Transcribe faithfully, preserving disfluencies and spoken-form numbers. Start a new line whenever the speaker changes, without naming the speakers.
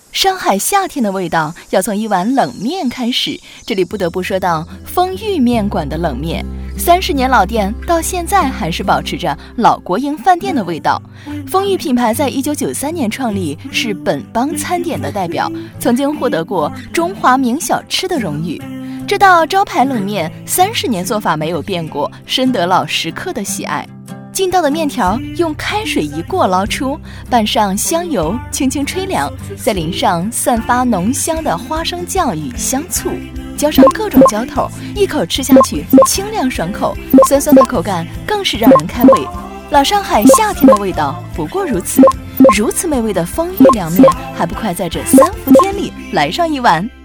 上海夏天的味道要从一碗冷面开始，这里不得不说到丰裕面馆的冷面。三十年老店，到现在还是保持着老国营饭店的味道。丰裕品牌在一九九三年创立，是本帮餐点的代表，曾经获得过中华名小吃的荣誉。这道招牌冷面三十年做法没有变过，深得老食客的喜爱。劲道的面条用开水一过捞出，拌上香油，轻轻吹凉，再淋上散发浓香的花生酱与香醋，浇上各种浇头，一口吃下去清凉爽口，酸酸的口感更是让人开胃。老上海夏天的味道不过如此，如此美味的丰裕凉面，还不快在这三伏天里来上一碗？